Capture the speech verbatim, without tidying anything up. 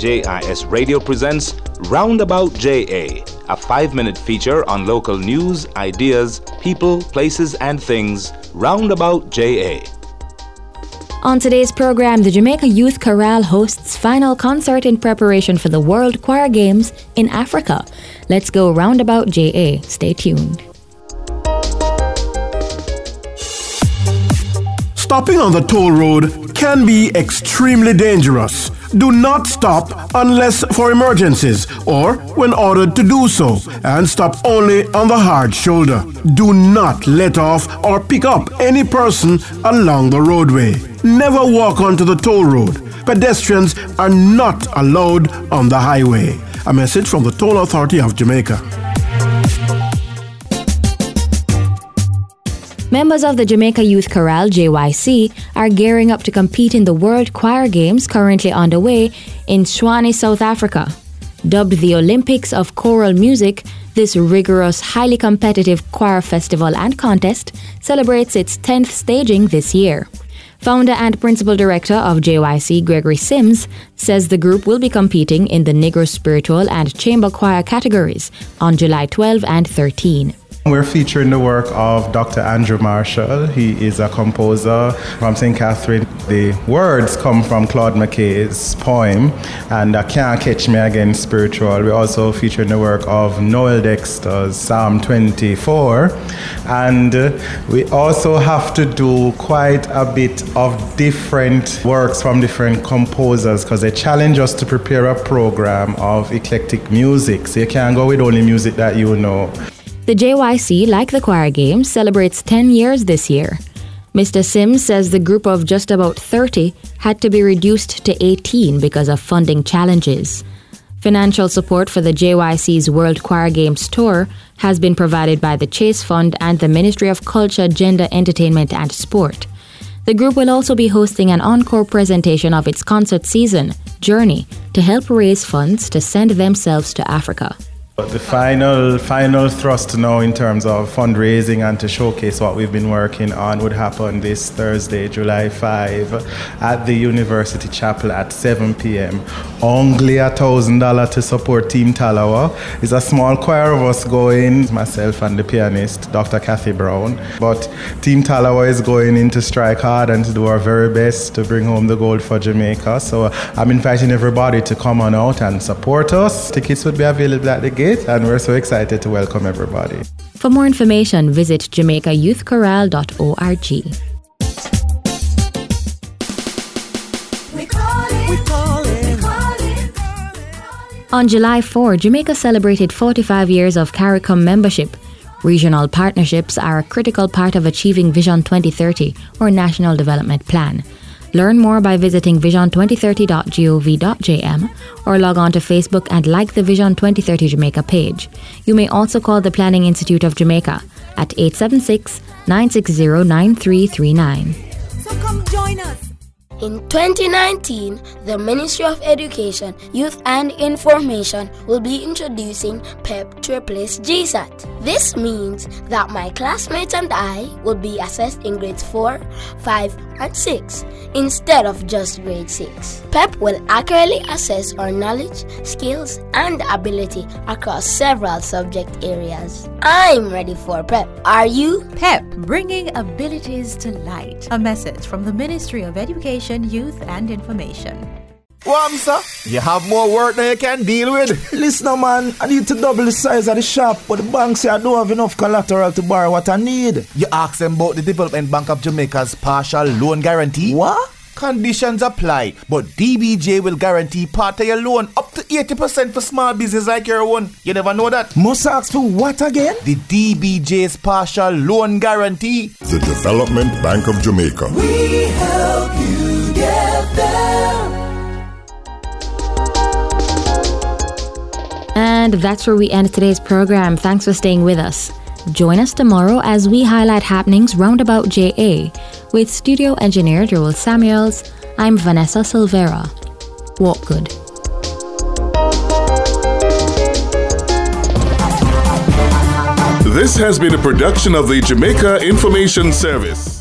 J I S Radio presents Roundabout J A, a five-minute feature on local news, ideas, people, places, and things. Roundabout J A. On today's program, the Jamaica Youth Chorale hosts final concert in preparation for the World Choir Games in Africa. Let's go Roundabout J A. Stay tuned. Stopping on the toll road can be extremely dangerous. Do not stop unless for emergencies or when ordered to do so, and stop only on the hard shoulder. Do not let off or pick up any person along the roadway. Never walk onto the toll road. Pedestrians are not allowed on the highway. A message from the Toll Authority of Jamaica. Members of the Jamaica Youth Chorale, J Y C, are gearing up to compete in the World Choir Games currently underway in Tshwane, South Africa. Dubbed the Olympics of Choral Music, this rigorous, highly competitive choir festival and contest celebrates its tenth staging this year. Founder and Principal Director of J Y C, Gregory Sims, says the group will be competing in the Negro Spiritual and Chamber Choir categories on July twelfth and thirteenth. We're featuring the work of Doctor Andrew Marshall. He is a composer from Saint Catherine. The words come from Claude McKay's poem, and I Can't Catch Me Again Spiritual. We're also featuring the work of Noel Dexter's Psalm twenty-four. And we also have to do quite a bit of different works from different composers, because they challenge us to prepare a program of eclectic music. So you can't go with only music that you know. The J Y C, like the Choir Games, celebrates ten years this year. Mister Sims says the group of just about thirty had to be reduced to eighteen because of funding challenges. Financial support for the J Y C's World Choir Games tour has been provided by the Chase Fund and the Ministry of Culture, Gender, Entertainment and Sport. The group will also be hosting an encore presentation of its concert season, Journey, to help raise funds to send themselves to Africa. The final final thrust now in terms of fundraising and to showcase what we've been working on would happen this Thursday, July fifth, at the University Chapel at seven p.m. Only a thousand dollars to support Team Talawa. It's a small choir of us going, myself and the pianist, Doctor Kathy Brown. But Team Talawa is going in to strike hard and to do our very best to bring home the gold for Jamaica. So I'm inviting everybody to come on out and support us. Tickets would be available at the gate, and we're so excited to welcome everybody. For more information, visit jamaica youth chorale dot org. On July fourth, Jamaica celebrated forty-five years of CARICOM membership. Regional partnerships are a critical part of achieving Vision twenty thirty, or National Development Plan. Learn more by visiting vision twenty thirty dot gov dot j m or log on to Facebook and like the Vision twenty thirty Jamaica page. You may also call the Planning Institute of Jamaica at eight seven six, nine six zero, nine three three nine. So come join us. In twenty nineteen, the Ministry of Education, Youth and Information will be introducing P E P to replace G S A T. This means that my classmates and I will be assessed in grades four, five, and six instead of just grade six. P E P will accurately assess our knowledge, skills, and ability across several subject areas. I'm ready for P E P. Are you? P E P, bringing abilities to light. A message from the Ministry of Education, Youth and Information. Wamsa, you have more work than you can deal with. Listen, man, I need to double the size of the shop, but the bank say I don't have enough collateral to borrow what I need. You ask them about the Development Bank of Jamaica's partial loan guarantee? What? Conditions apply, but D B J will guarantee part of your loan up to eighty percent for small business like your own. You never know that? Must ask for what again? The D B J's partial loan guarantee. The Development Bank of Jamaica. We help you get there. And that's where we end today's program. Thanks for staying with us. Join us tomorrow as we highlight happenings roundabout J A. With studio engineer Joel Samuels, I'm Vanessa Silvera. Walk good. This has been a production of the Jamaica Information Service.